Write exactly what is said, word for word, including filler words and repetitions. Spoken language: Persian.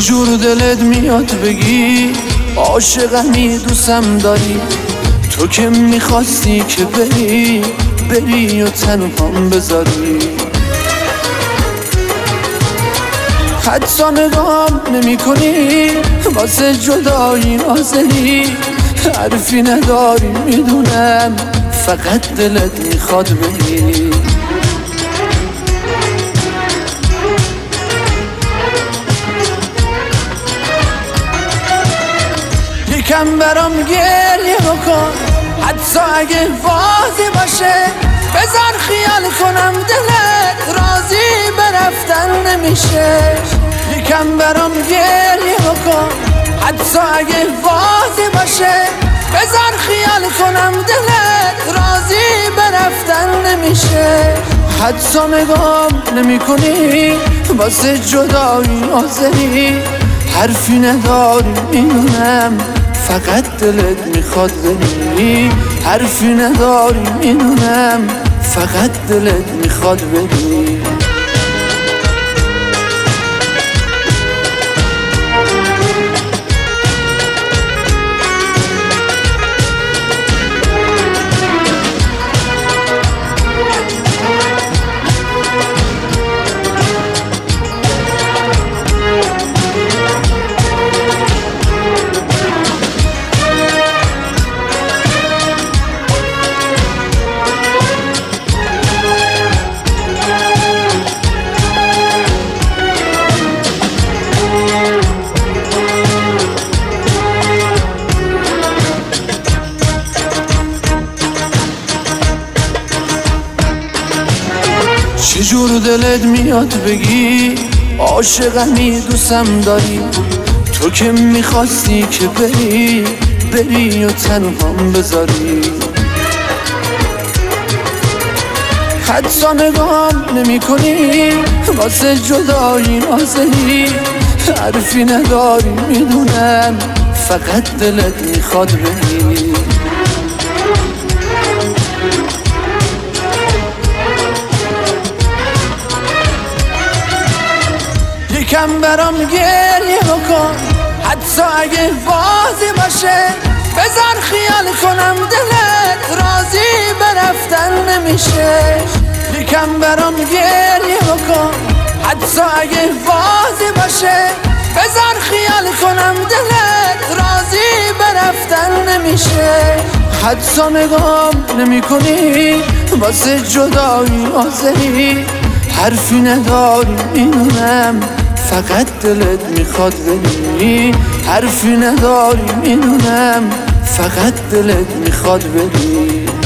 چجور دلت میاد بگی عاشقمی دوستم داری؟ تو که میخواستی که بری بری و تنهام بذاری. حتی نگام نمی کنی واسه جدایی نازنی، حرفی نداری میدونم فقط دلت میخواد بگی. یکم برام گریه بکن حتی اگه واضح باشه، بذار خیال کنم دلت راضی به رفتن نمیشه. یکم برام گریه بکن حتی اگه واضح باشه، بذار خیال کنم دلت راضی به رفتن نمیشه. حتی نگام نمی کنی واسه جدایی نازنی، حرفی نداری میدونم فقط دلت میخواد بری. حرفی نداری میدونم فقط دلت میخواد بری. چجور دلت میاد بگی عاشقمی دوستم داری؟ تو که میخواستی که بری بری و تنهام بذاری. حتی نگام نمی کنی واسه جدایی نازنی، حرفی نداری میدونم فقط دلت میخواد بری. یکم برام گریه بکن حتی اگه واضح باشه، بذار خیال کنم دلت راضی به رفتن نمیشه. یکم برام گریه بکن حتی اگه واضح باشه، بذار خیال کنم دلت راضی به رفتن نمیشه. حتی نگام نمی کنی واسه جدایی نازنی، حرفی نداری میدونم فقط دلت میخواد بری. حرفی نداری میدونم فقط دلت میخواد بری.